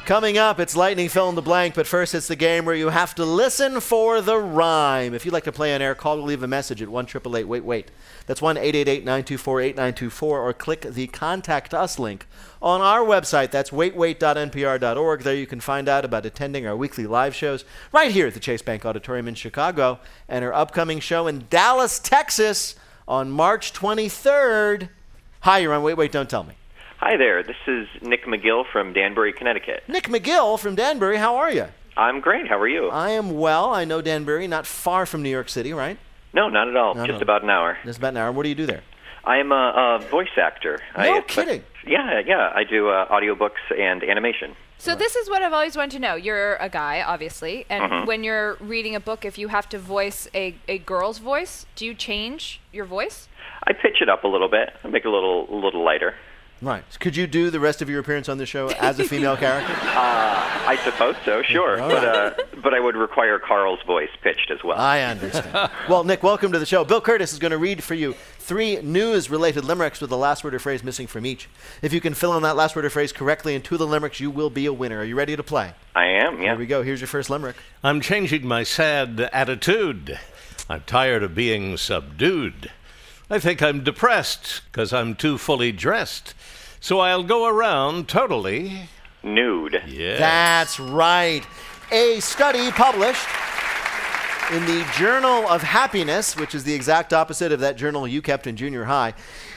Coming up, it's Lightning Fill in the Blank, but first it's the game where you have to listen for the rhyme. If you'd like to play on air, call or leave a message at 1-888-WAIT-WAIT. That's 1-888-924-8924, or click the Contact Us link on our website. That's waitwait.npr.org. There you can find out about attending our weekly live shows right here at the Chase Bank Auditorium in Chicago, and our upcoming show in Dallas, Texas on March 23rd. Hi, you're on Wait, Wait, Don't Tell Me. Hi there, this is Nick McGill from Danbury, Connecticut. Nick McGill from Danbury, how are you? I'm great, how are you? I am well. I know Danbury, not far from New York City, right? No, not at all, just about an hour. Just about an hour. What do you do there? I am a voice actor. No kidding. Yeah, I do audiobooks and animation. So this is what I've always wanted to know. You're a guy, obviously, and when you're reading a book, if you have to voice a girl's voice, do you change your voice? I pitch it up a little bit, I make it a little lighter. Right. Could you do the rest of your appearance on the show as a female character? I suppose so, sure. But I would require Carl's voice pitched as well. I understand. Well, Nick, welcome to the show. Bill Curtis is going to read for you 3 news-related limericks with the last word or phrase missing from each. If you can fill in that last word or phrase correctly in 2 of the limericks, you will be a winner. Are you ready to play? I am, yeah. Here we go. Here's your first limerick. I'm changing my sad attitude. I'm tired of being subdued. I think I'm depressed because I'm too fully dressed. So I'll go around totally nude. Yeah. That's right. A study published in the Journal of Happiness, which is the exact opposite of that journal you kept in junior high.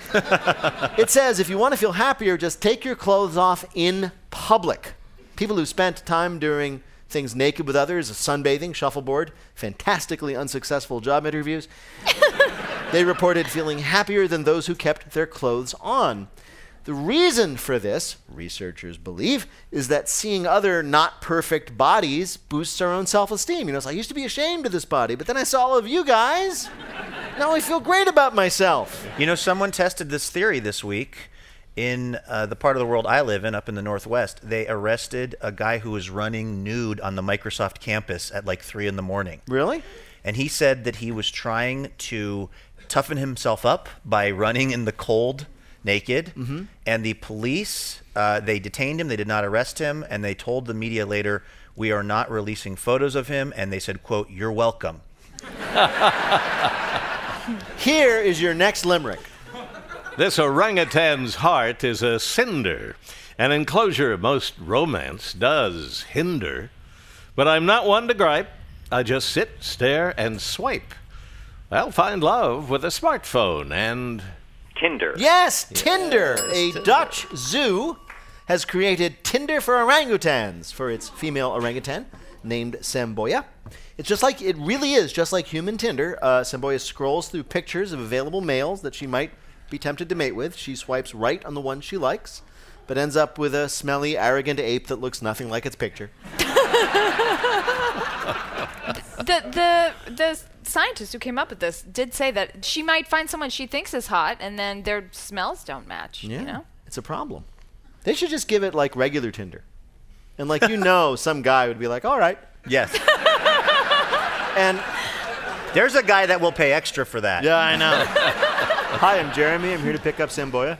It says if you want to feel happier, just take your clothes off in public. People who spent time doing things naked with others, sunbathing, shuffleboard, fantastically unsuccessful job interviews, they reported feeling happier than those who kept their clothes on. The reason for this, researchers believe, is that seeing other not perfect bodies boosts our own self-esteem. You know, it's like, I used to be ashamed of this body, but then I saw all of you guys. Now I feel great about myself. You know, someone tested this theory this week in the part of the world I live in, up in the Northwest. They arrested a guy who was running nude on the Microsoft campus at like 3 a.m. Really? And he said that he was trying to toughen himself up by running in the cold naked, and the police, they detained him, they did not arrest him, and they told the media later, we are not releasing photos of him, and they said, quote, you're welcome. Here is your next limerick. This orangutan's heart is a cinder, an enclosure most romance does hinder. But I'm not one to gripe, I just sit, stare, and swipe. I'll find love with a smartphone and Tinder. Yes, Tinder. A Dutch zoo has created Tinder for orangutans for its female orangutan named Samboya. It really is just like human Tinder. Samboya scrolls through pictures of available males that she might be tempted to mate with. She swipes right on the one she likes, but ends up with a smelly, arrogant ape that looks nothing like its picture. The scientist who came up with this did say that she might find someone she thinks is hot, and then their smells don't match. Yeah, you know? It's a problem. They should just give it like regular Tinder. And like, some guy would be like, all right. Yes. And there's a guy that will pay extra for that. yeah, I know. Hi, I'm Jeremy. I'm here to pick up Samboya.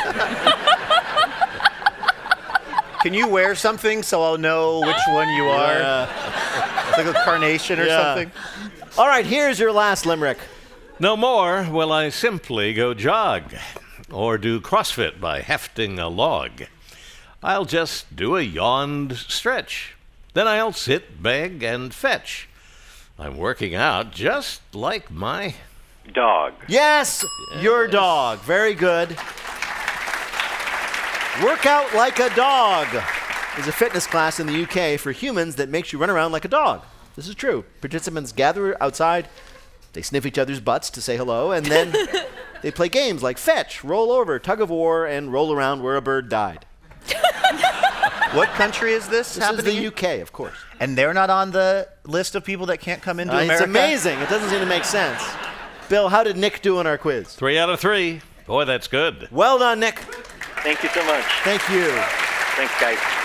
Can you wear something so I'll know which one you are? Like a carnation or something? All right, here's your last limerick. no more will I simply go jog or do CrossFit by hefting a log. I'll just do a yawned stretch. Then I'll sit, beg, and fetch. I'm working out just like my dog. Yes, your dog. Very good. Work out like a dog is a fitness class in the UK for humans that makes you run around like a dog. This is true. Participants gather outside, they sniff each other's butts to say hello, and then they play games like fetch, roll over, tug of war, and roll around where a bird died. What country is this happening? This is the UK, of course. And they're not on the list of people that can't come into America? It's amazing. It doesn't seem to make sense. Bill, how did Nick do on our quiz? 3 out of 3. Boy, that's good. Well done, Nick. Thank you so much. Thank you. Thanks, guys.